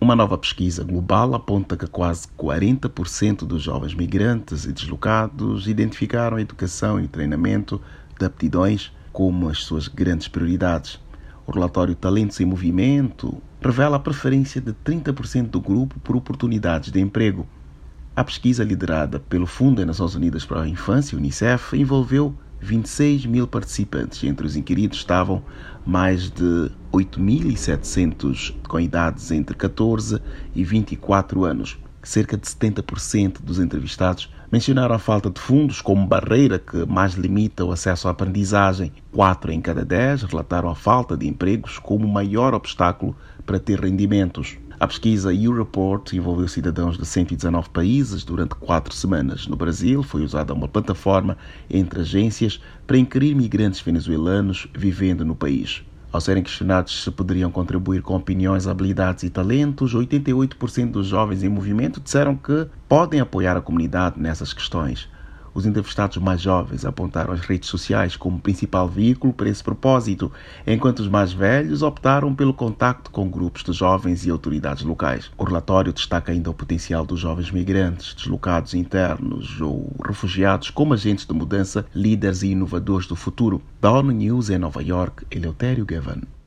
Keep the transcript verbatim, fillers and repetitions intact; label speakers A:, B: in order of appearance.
A: Uma nova pesquisa global aponta que quase quarenta por cento dos jovens migrantes e deslocados identificaram a educação e treinamento de aptidões como as suas grandes prioridades. O relatório Talentos em Movimento revela a preferência de trinta por cento do grupo por oportunidades de emprego. A pesquisa, liderada pelo Fundo das Nações Unidas para a Infância, UNICEF, envolveu vinte e seis mil participantes. Entre os inquiridos estavam mais de oito mil e setecentos com idades entre catorze e vinte e quatro anos. Cerca de setenta por cento dos entrevistados mencionaram a falta de fundos como barreira que mais limita o acesso à aprendizagem. Quatro em cada dez relataram a falta de empregos como o maior obstáculo para ter rendimentos. A pesquisa YouReport envolveu cidadãos de cento e dezanove países durante quatro semanas. No Brasil, foi usada uma plataforma entre agências para inquirir migrantes venezuelanos vivendo no país. Ao serem questionados se poderiam contribuir com opiniões, habilidades e talentos, oitenta e oito por cento dos jovens em movimento disseram que podem apoiar a comunidade nessas questões. Os entrevistados mais jovens apontaram as redes sociais como principal veículo para esse propósito, enquanto os mais velhos optaram pelo contacto com grupos de jovens e autoridades locais. O relatório destaca ainda o potencial dos jovens migrantes, deslocados internos ou refugiados como agentes de mudança, líderes e inovadores do futuro. Da ONU News em Nova York, Eleutério Gavan.